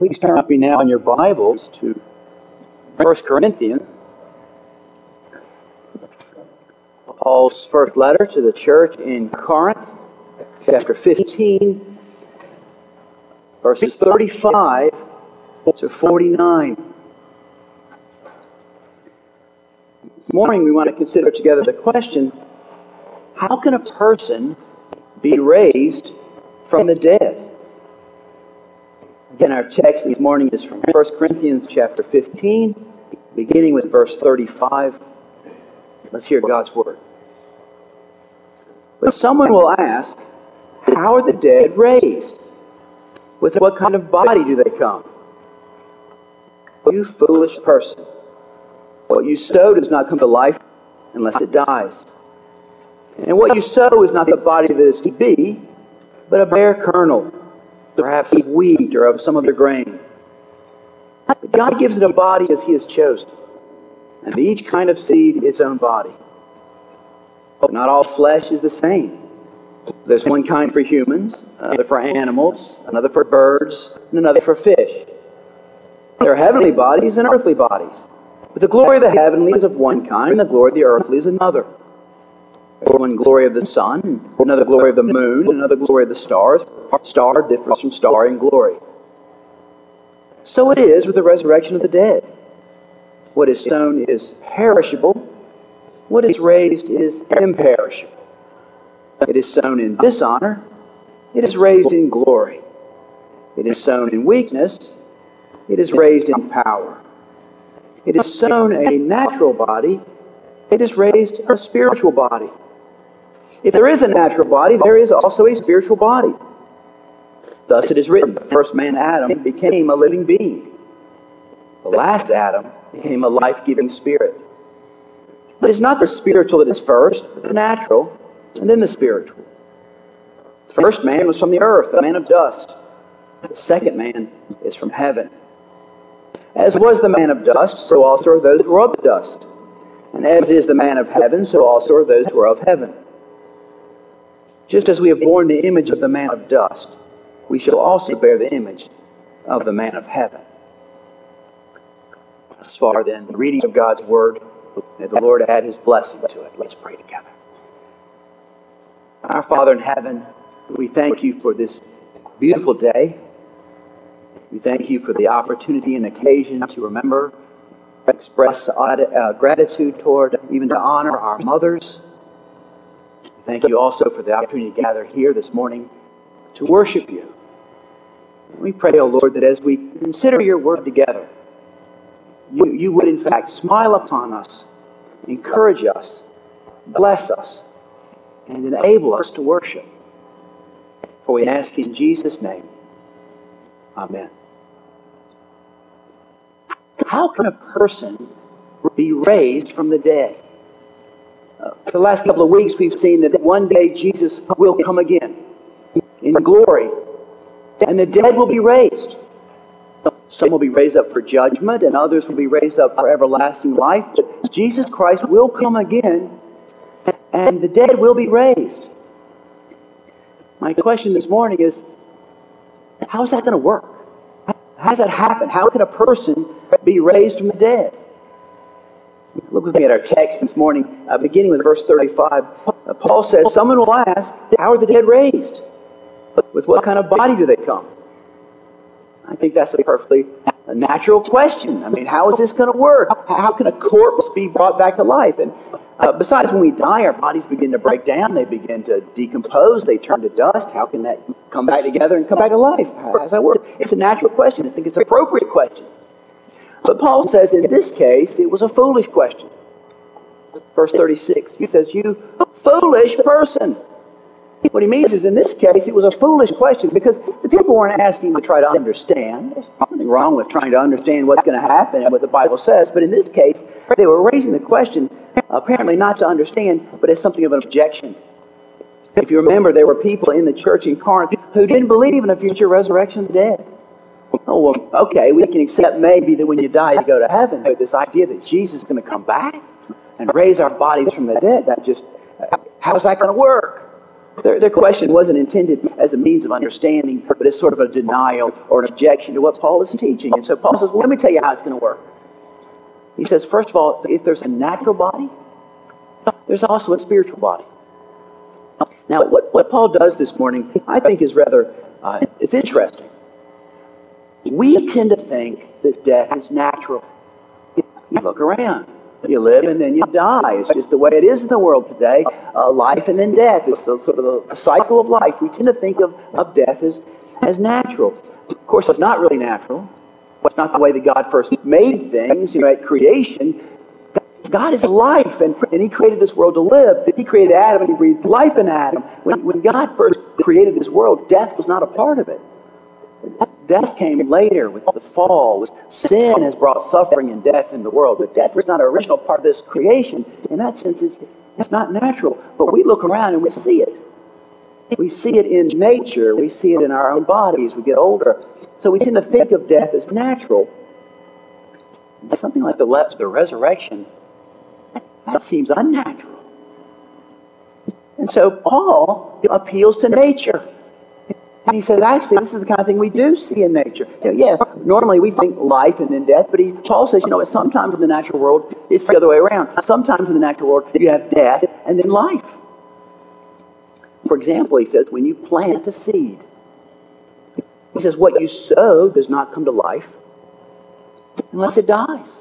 Please turn with me now in your Bibles to 1 Corinthians, Paul's first letter to the church in Corinth, chapter 15, verses 35 to 49. This morning we want to consider together the question, how can a person be raised from the dead? Again, our text this morning is from 1 Corinthians chapter 15, beginning with verse 35. Let's hear God's word. But someone will ask, how are the dead raised? With what kind of body do they come? You foolish person. What you sow does not come to life unless it dies. And what you sow is not the body that is to be, but a bare kernel, perhaps of wheat or of some other grain. But God gives it a body as He has chosen, and to each kind of seed its own body. But not all flesh is the same. There's one kind for humans, another for animals, another for birds, and another for fish. There are heavenly bodies and earthly bodies. But the glory of the heavenly is of one kind, and the glory of the earthly is another. There's one glory of the sun, another glory of the moon, another glory of the stars. Star differs from star in glory. So it is with the resurrection of the dead. What is sown is perishable. What is raised is imperishable. It is sown in dishonor. It is raised in glory. It is sown in weakness. It is raised in power. It is sown a natural body. It is raised a spiritual body. If there is a natural body, there is also a spiritual body. Thus it is written, the first man, Adam, became a living being. The last Adam became a life-giving spirit. But it's not the spiritual that is first, but the natural, and then the spiritual. The first man was from the earth, a man of dust. The second man is from heaven. As was the man of dust, so also are those who are of the dust. And as is the man of heaven, so also are those who are of heaven. Just as we have borne the image of the man of dust, we shall also bear the image of the man of heaven. As far then, the reading of God's word, may the Lord add His blessing to it. Let's pray together. Our Father in heaven, we thank You for this beautiful day. We thank You for the opportunity and occasion to remember, express gratitude toward, even to honor our mothers. We thank You also for the opportunity to gather here this morning to worship You. We pray, O Lord, that as we consider Your word together, you would in fact smile upon us, encourage us, bless us, and enable us to worship. For we ask in Jesus' name. Amen. How can a person be raised from the dead? For the last couple of weeks we've seen that one day Jesus will come again in glory, and the dead will be raised. Some will be raised up for judgment, and others will be raised up for everlasting life. But Jesus Christ will come again, and the dead will be raised. My question this morning is, how is that going to work? How does that happen? How can a person be raised from the dead? Look with me at our text this morning, beginning with verse 35. Paul says, someone will ask, how are the dead raised? With what kind of body do they come? I think that's a perfectly natural question. I mean, how is this going to work? How can a corpse be brought back to life? And besides, when we die, our bodies begin to break down. They begin to decompose. They turn to dust. How can that come back together and come back to life? How does that work? It's a natural question. I think it's an appropriate question. But Paul says in this case, it was a foolish question. Verse 36, he says, you foolish person. What he means is in this case, it was a foolish question because the people weren't asking to try to understand. There's nothing wrong with trying to understand what's going to happen and what the Bible says. But in this case, they were raising the question, apparently not to understand, but as something of an objection. If you remember, there were people in the church in Corinth who didn't believe in a future resurrection of the dead. Oh, well, okay, we can accept maybe that when you die, you go to heaven. But this idea that Jesus is going to come back and raise our bodies from the dead, how is that going to work? Their question wasn't intended as a means of understanding, but as sort of a denial or an objection to what Paul is teaching. And so Paul says, well, let me tell you how it's going to work. He says, first of all, if there's a natural body, there's also a spiritual body. Now, what Paul does this morning, I think is rather, it's interesting. We tend to think that death is natural. You look around. You live and then you die. It's just the way it is in the world today. Life and then death. It's the sort of the cycle of life. We tend to think of death as natural. Of course, it's not really natural. It's not the way that God first made things, at creation. God is life, and He created this world to live. He created Adam, and He breathed life in Adam. When God first created this world, death was not a part of it. Death came later with the fall. Sin has brought suffering and death in the world, but death was not an original part of this creation. In that sense, it's not natural. But we look around and we see it. We see it in nature. We see it in our own bodies. We get older. So we tend to think of death as natural. Something like the resurrection, that seems unnatural. And so Paul appeals to nature. And he says, actually, this is the kind of thing we do see in nature. Normally we think life and then death, but Paul says, sometimes in the natural world, it's the other way around. Sometimes in the natural world, you have death and then life. For example, he says, when you plant a seed, he says, what you sow does not come to life unless it dies.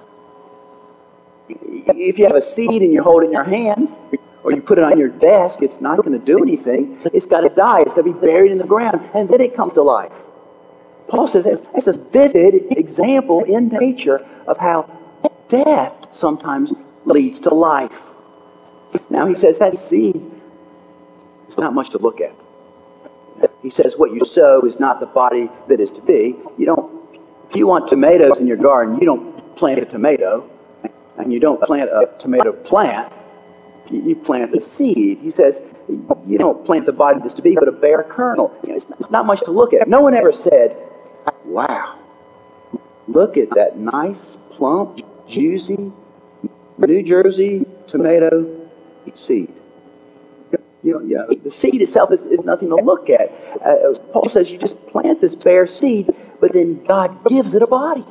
If you have a seed and you hold it in your hand, or you put it on your desk, it's not going to do anything. It's got to die. It's got to be buried in the ground, and then it comes to life. Paul says that's a vivid example in nature of how death sometimes leads to life. Now he says that seed is not much to look at. He says what you sow is not the body that is to be. If you want tomatoes in your garden, you don't plant a tomato, and you don't plant a tomato plant. You plant a seed. He says, you don't plant the body that's to be, but a bare kernel. It's not much to look at. No one ever said, wow, look at that nice, plump, juicy New Jersey tomato seed. The seed itself is nothing to look at. Paul says you just plant this bare seed, but then God gives it a body.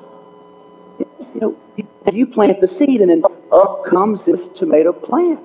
You plant the seed, and then up comes this tomato plant.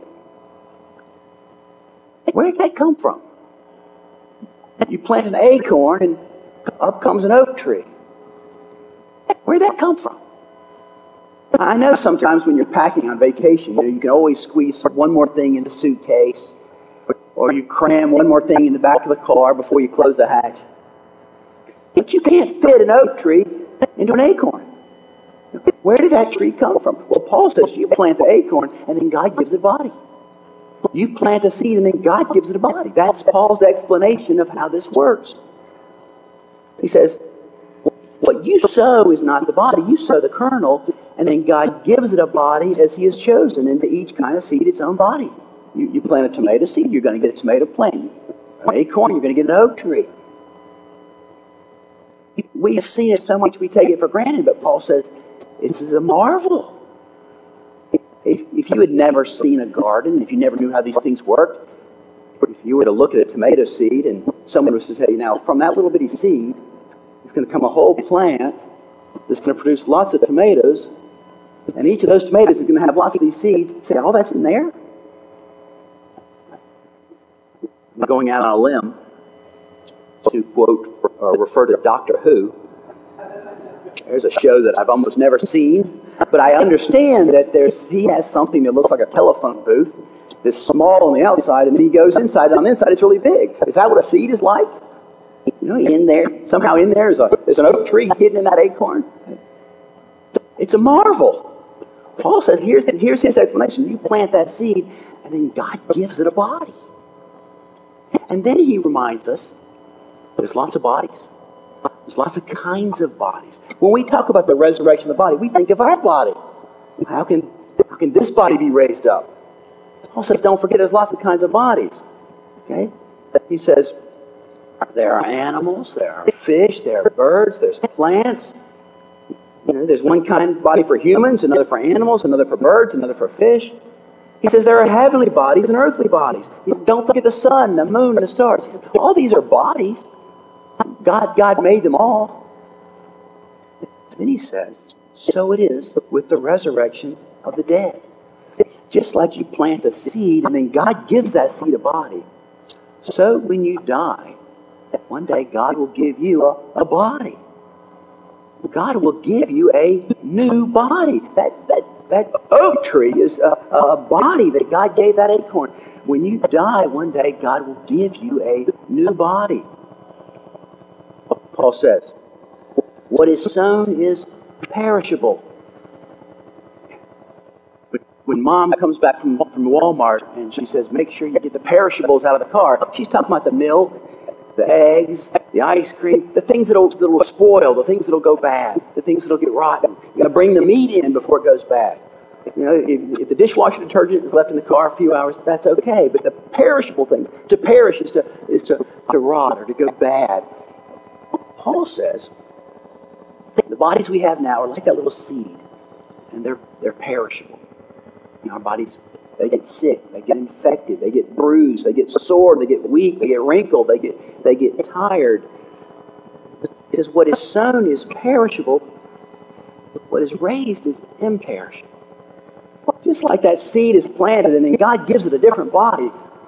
Where did that come from? You plant an acorn and up comes an oak tree. Where did that come from? I know sometimes when you're packing on vacation, you can always squeeze one more thing in the suitcase, or you cram one more thing in the back of the car before you close the hatch. But you can't fit an oak tree into an acorn. Where did that tree come from? Well, Paul says you plant the acorn and then God gives it a body. You plant a seed and then God gives it a body. That's Paul's explanation of how this works. He says, what you sow is not the body. You sow the kernel, and then God gives it a body as He has chosen. And to each kind of seed, its own body. You plant a tomato seed, you're going to get a tomato plant. An acorn, you're going to get an oak tree. We've seen it so much we take it for granted, but Paul says, this is a marvel. If you had never seen a garden, if you never knew how these things worked, if you were to look at a tomato seed and someone was to say, now from that little bitty seed, it's going to come a whole plant that's going to produce lots of tomatoes, and each of those tomatoes is going to have lots of these seeds. Say, all that's in there? I'm going out on a limb to quote or refer to Doctor Who. There's a show that I've almost never seen, but I understand that he has something that looks like a telephone booth that's small on the outside, and then he goes inside, and on the inside it's really big. Is that what a seed is like? In there, somehow in there is an oak tree hidden in that acorn. It's a marvel. Paul says, here's his explanation. You plant that seed, and then God gives it a body. And then he reminds us, there's lots of bodies. There's lots of kinds of bodies. When we talk about the resurrection of the body, we think of our body. How can this body be raised up? Paul says, don't forget there's lots of kinds of bodies. Okay? He says, there are animals, there are fish, there are birds, there's plants. There's one kind of body for humans, another for animals, another for birds, another for fish. He says there are heavenly bodies and earthly bodies. He says, don't forget the sun, the moon, and the stars. He says, all these are bodies. God made them all. Then he says, so it is with the resurrection of the dead. Just like you plant a seed and then God gives that seed a body. So when you die, one day God will give you a body. God will give you a new body. That oak tree is a body that God gave that acorn. When you die, one day God will give you a new body. Paul says, what is sown is perishable. When Mom comes back from Walmart and she says, make sure you get the perishables out of the car, she's talking about the milk, the eggs, the ice cream, the things that'll spoil, the things that'll go bad, the things that'll get rotten. You got to bring the meat in before it goes bad. You know, if the dishwasher detergent is left in the car a few hours, that's okay. But the perishable thing, to perish is to rot or to go bad. Paul says, the bodies we have now are like that little seed, and they're perishable. You know, our bodies, they get sick, they get infected, they get bruised, they get sore, they get weak, they get wrinkled, they get tired. Because what is sown is perishable, what is raised is imperishable. Just like that seed is planted and then God gives it a different body.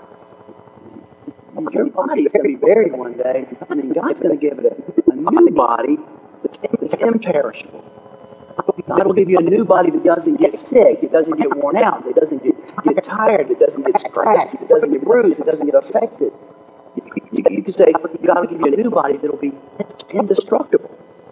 Your body is going to be buried one day, and then God's going to give it a new body that's imperishable. God will give you a new body that doesn't get sick, it doesn't get worn out, it doesn't get tired, it doesn't get scratched, it doesn't get bruised, it doesn't get affected. You could say, God will give you a new body that will be indestructible.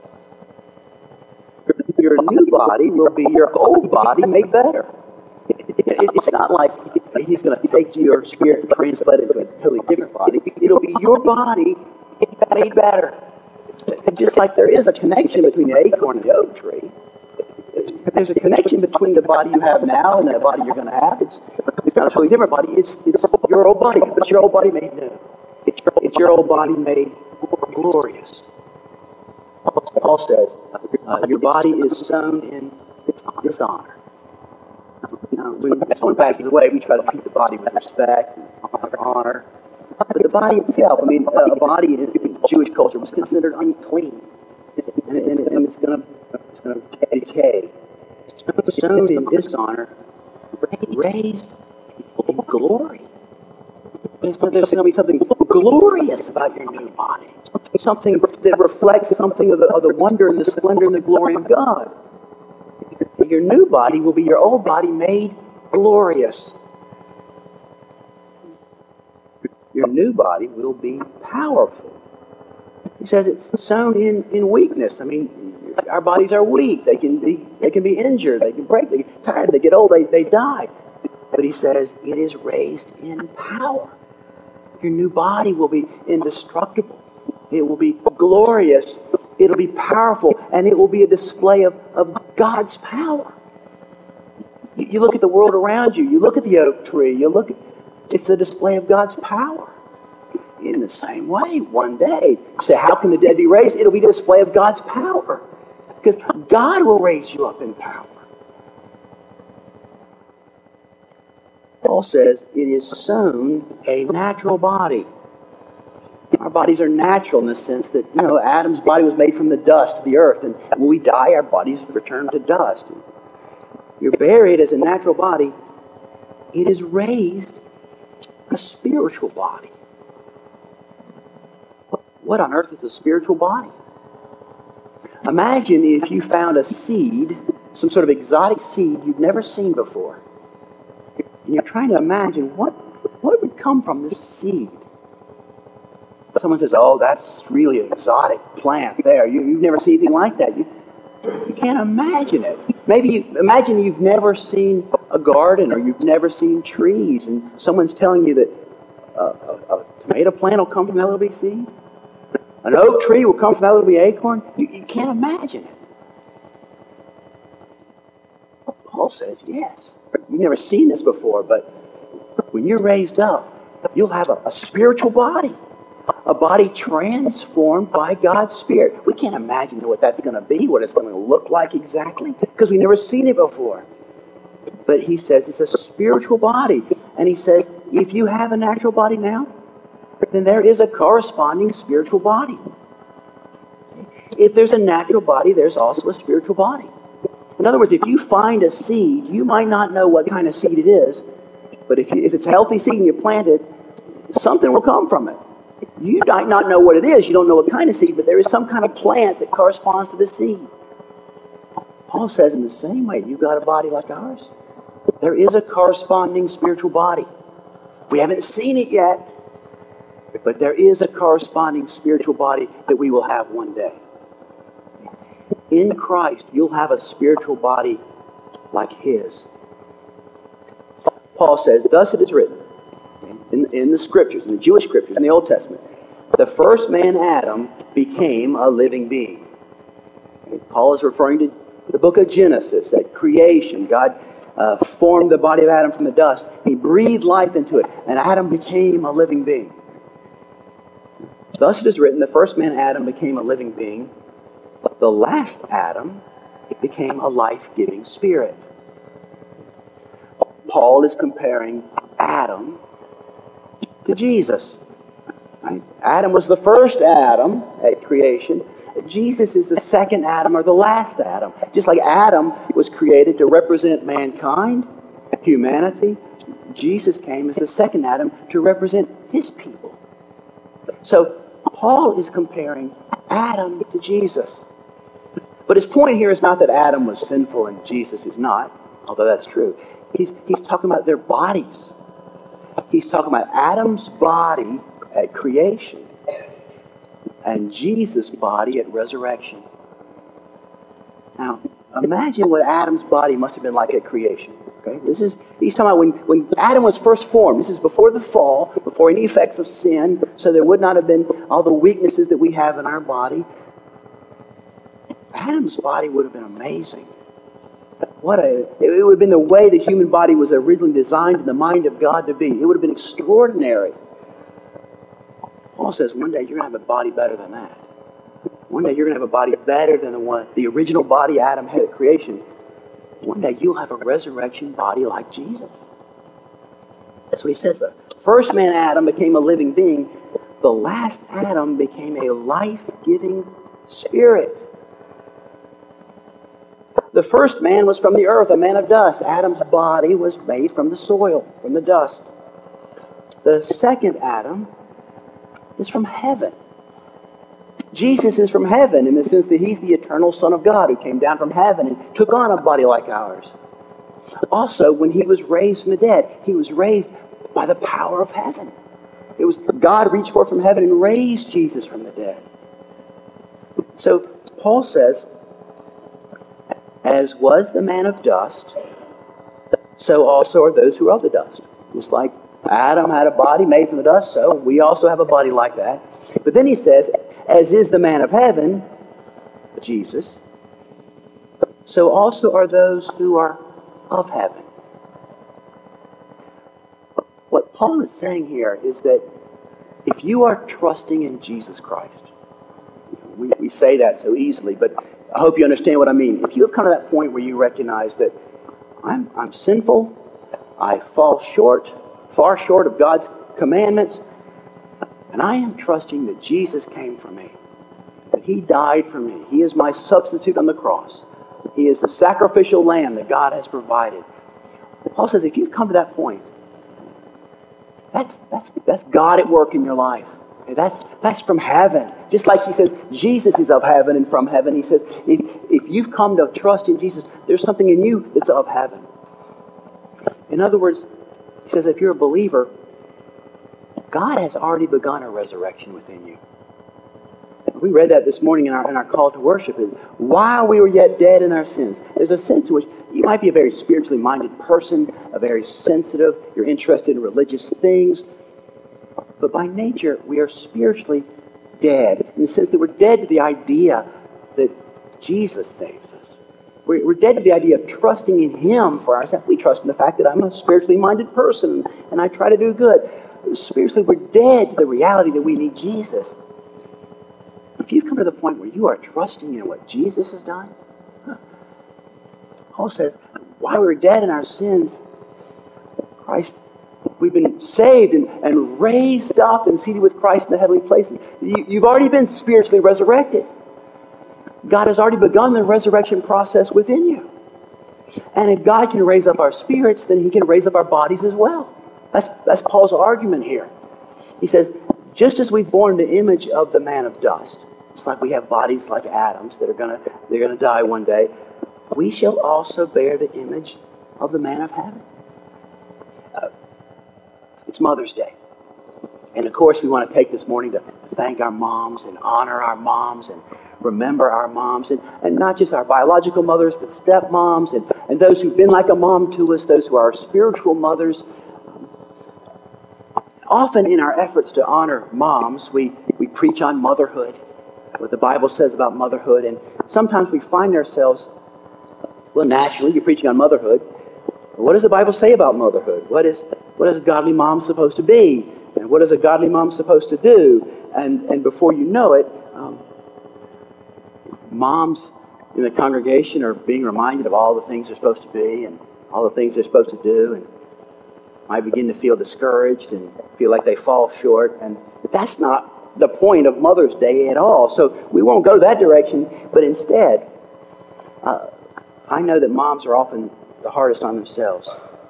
Your new body will be your old body made better. It's not like He's going to take your spirit and translate it into a totally different body. It'll be your body made better. Just like there is a connection between the acorn and the oak tree, there's a connection between the body you have now and the body you're going to have. It's not a totally different body. It's your old body, but it's your old body made new. It's your old body made glorious. Paul says, your body is sown in dishonor. Now, when someone passes away, we try to treat the body with respect and honor. But the body itself, I mean, a body in Jewish culture was considered unclean, and it's going to decay. Sown in dishonor, raised in glory. There's going to be something glorious about your new body, something that reflects something of the wonder and the splendor and the glory of God. Your new body will be your old body made glorious. Your new body will be powerful. He says it's sown in weakness. I mean, our bodies are weak. They can be injured. They can break. They get tired. They get old. They die. But he says it is raised in power. Your new body will be indestructible. It will be glorious. It'll be powerful. And it will be a display of God's power. You look at the world around you. You look at the oak tree. It's a display of God's power. In the same way, one day, you say, how can the dead be raised? It'll be a display of God's power. Because God will raise you up in power. Paul says it is sown a natural body. Our bodies are natural in the sense that, Adam's body was made from the dust of the earth. And when we die, our bodies return to dust. You're buried as a natural body. It is raised a spiritual body. What on earth is a spiritual body? Imagine if you found a seed, some sort of exotic seed you've never seen before. And you're trying to imagine what would come from this seed. Someone says, oh, that's really an exotic plant there. You've never seen anything like that. You can't imagine it. Maybe imagine you've never seen a garden or you've never seen trees, and someone's telling you that a tomato plant will come from that little bitty seed. An oak tree will come from that little bitty acorn. You can't imagine it. Paul says, yes. You've never seen this before, but when you're raised up, you'll have a spiritual body. A body transformed by God's Spirit. We can't imagine what that's going to be, what it's going to look like exactly, because we've never seen it before. But he says it's a spiritual body. And he says, if you have a natural body now, then there is a corresponding spiritual body. If there's a natural body, there's also a spiritual body. In other words, if you find a seed, you might not know what kind of seed it is, but if it's a healthy seed and you plant it, something will come from it. You might not know what it is, you don't know what kind of seed, but there is some kind of plant that corresponds to the seed. Paul says in the same way, you've got a body like ours. There is a corresponding spiritual body. We haven't seen it yet, but there is a corresponding spiritual body that we will have one day. In Christ, you'll have a spiritual body like His. Paul says, thus it is written, in the Scriptures, in the Jewish Scriptures, in the Old Testament, the first man, Adam, became a living being. Paul is referring to the book of Genesis, at creation. God formed the body of Adam from the dust. He breathed life into it, and Adam became a living being. Thus it is written, the first man, Adam, became a living being. But the last Adam became a life-giving spirit. Paul is comparing Adam to Jesus. Right? Adam was the first Adam at creation. Jesus is the second Adam, or the last Adam. Just like Adam was created to represent mankind, humanity, Jesus came as the second Adam to represent His people. So Paul is comparing Adam to Jesus. But his point here is not that Adam was sinful and Jesus is not, although that's true. He's talking about their bodies. He's talking about Adam's body at creation and Jesus' body at resurrection. Now, imagine what Adam's body must have been like at creation. Okay? He's talking about when Adam was first formed. This is before the fall, before any effects of sin, so there would not have been all the weaknesses that we have in our body. Adam's body would have been amazing. It would have been the way the human body was originally designed in the mind of God to be. It would have been extraordinary. Paul says one day you're going to have a body better than that. One day you're going to have a body better than the original body Adam had at creation. One day you'll have a resurrection body like Jesus. That's what he says there. First man Adam became a living being. The last Adam became a life-giving spirit. The first man was from the earth, a man of dust. Adam's body was made from the soil, from the dust. The second Adam is from heaven. Jesus is from heaven in the sense that He's the eternal Son of God who came down from heaven and took on a body like ours. Also, when He was raised from the dead, He was raised by the power of heaven. It was God reached forth from heaven and raised Jesus from the dead. So Paul says, as was the man of dust, so also are those who are of the dust. Just like Adam had a body made from the dust, so we also have a body like that. But then he says, as is the man of heaven, Jesus, so also are those who are of heaven. What Paul is saying here is that if you are trusting in Jesus Christ, we say that so easily, but I hope you understand what I mean. If you have come to that point where you recognize that I'm sinful, I fall short, far short of God's commandments, and I am trusting that Jesus came for me, that He died for me. He is my substitute on the cross. He is the sacrificial lamb that God has provided. Paul says if you've come to that point, that's God at work in your life. That's from heaven. Just like he says, Jesus is of heaven and from heaven. He says, if you've come to trust in Jesus, there's something in you that's of heaven. In other words, he says, if you're a believer, God has already begun a resurrection within you. We read that this morning in our call to worship. While we were yet dead in our sins, there's a sense in which you might be a very spiritually minded person, a very sensitive, you're interested in religious things. But by nature, we are spiritually dead in the sense that we're dead to the idea that Jesus saves us. We're dead to the idea of trusting in Him for ourselves. We trust in the fact that I'm a spiritually minded person and I try to do good. Spiritually, we're dead to the reality that we need Jesus. If you've come to the point where you are trusting in what Jesus has done, Paul says while we were dead in our sins, Christ, we've been saved and raised up and seated with Christ in the heavenly places. You've already been spiritually resurrected. God has already begun the resurrection process within you. And if God can raise up our spirits, then He can raise up our bodies as well. That's Paul's argument here. He says, just as we've borne the image of the man of dust, it's like we have bodies like Adam's that they're gonna die one day, we shall also bear the image of the man of heaven. It's Mother's Day. And of course, we want to take this morning to thank our moms and honor our moms and remember our moms. And not just our biological mothers, but stepmoms and those who've been like a mom to us, those who are our spiritual mothers. Often in our efforts to honor moms, we preach on motherhood, what the Bible says about motherhood. And sometimes we find ourselves, well, naturally, you're preaching on motherhood. What does the Bible say about motherhood? What is a godly mom supposed to be? And what is a godly mom supposed to do? And before you know it, moms in the congregation are being reminded of all the things they're supposed to be and all the things they're supposed to do, and might begin to feel discouraged and feel like they fall short. And that's not the point of Mother's Day at all. So we won't go that direction, but instead, I know that moms are often the hardest on themselves.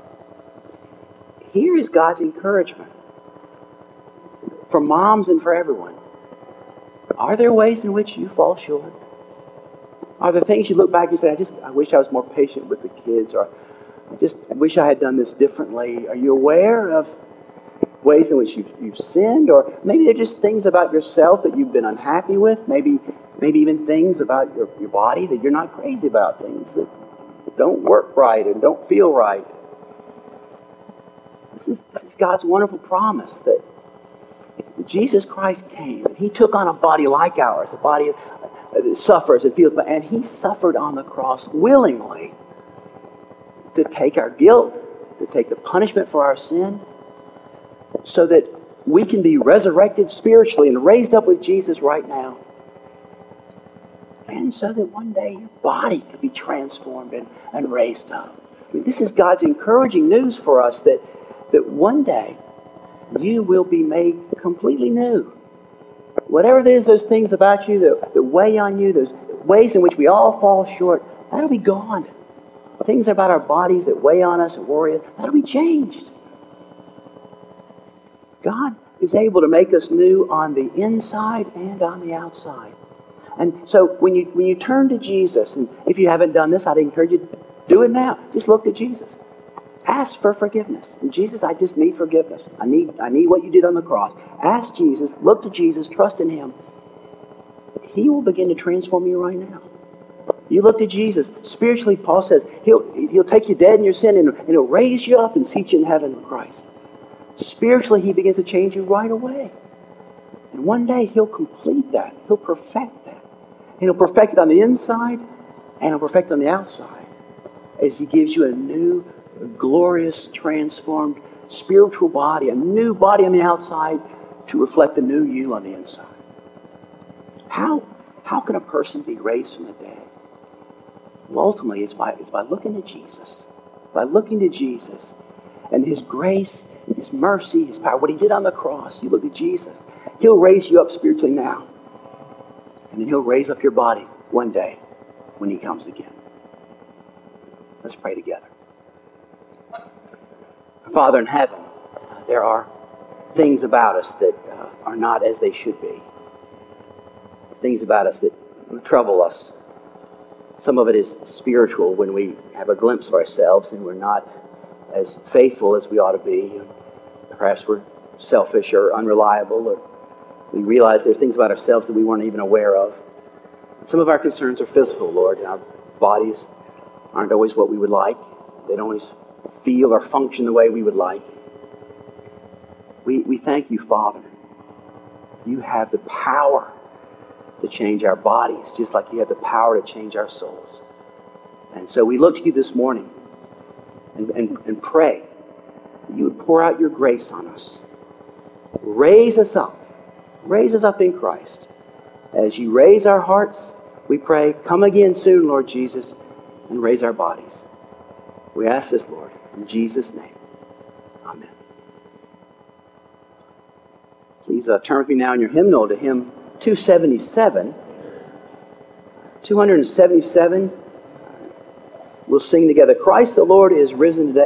Here is God's encouragement for moms and for everyone. Are there ways in which you fall short? Are there things you look back and say, I wish I was more patient with the kids, or I wish I had done this differently? Are you aware of ways in which you've sinned? Or maybe they're just things about yourself that you've been unhappy with. Maybe even things about your body that you're not crazy about, things that don't work right and don't feel right. This is God's wonderful promise that Jesus Christ came and He took on a body like ours, a body that suffers and feels, and He suffered on the cross willingly to take our guilt, to take the punishment for our sin, so that we can be resurrected spiritually and raised up with Jesus right now. And so that one day your body could be transformed and raised up. I mean, this is God's encouraging news for us that one day you will be made completely new. Whatever it is, those things about you that weigh on you, those ways in which we all fall short, that'll be gone. Things about our bodies that weigh on us and worry us, that'll be changed. God is able to make us new on the inside and on the outside. And so when you turn to Jesus, and if you haven't done this, I'd encourage you to do it now. Just look to Jesus. Ask for forgiveness. And Jesus, I just need forgiveness. I need what you did on the cross. Ask Jesus, look to Jesus, trust in Him. He will begin to transform you right now. You look to Jesus. Spiritually, Paul says, He'll take you dead in your sin and He'll raise you up and seat you in heaven with Christ. Spiritually, He begins to change you right away. And one day He'll complete that. He'll perfect that. And He'll perfect it on the inside and He'll perfect it on the outside as He gives you a new, glorious, transformed spiritual body, a new body on the outside to reflect the new you on the inside. How can a person be raised from the dead? Well, ultimately, it's by looking to Jesus. By looking to Jesus and His grace, His mercy, His power, what He did on the cross. You look to Jesus. He'll raise you up spiritually now. And then He'll raise up your body one day when He comes again. Let's pray together. Father in heaven, there are things about us that are not as they should be. Things about us that trouble us. Some of it is spiritual when we have a glimpse of ourselves and we're not as faithful as we ought to be. Perhaps we're selfish or unreliable, or we realize there's things about ourselves that we weren't even aware of. Some of our concerns are physical, Lord. Our bodies aren't always what we would like. They don't always feel or function the way we would like. We thank You, Father. You have the power to change our bodies, just like You have the power to change our souls. And so we look to You this morning and pray that You would pour out Your grace on us. Raise us up. Raise us up in Christ. As You raise our hearts, we pray, come again soon, Lord Jesus, and raise our bodies. We ask this, Lord, in Jesus' name. Amen. Please turn with me now in your hymnal to hymn 277. 277. We'll sing together, Christ the Lord is risen today.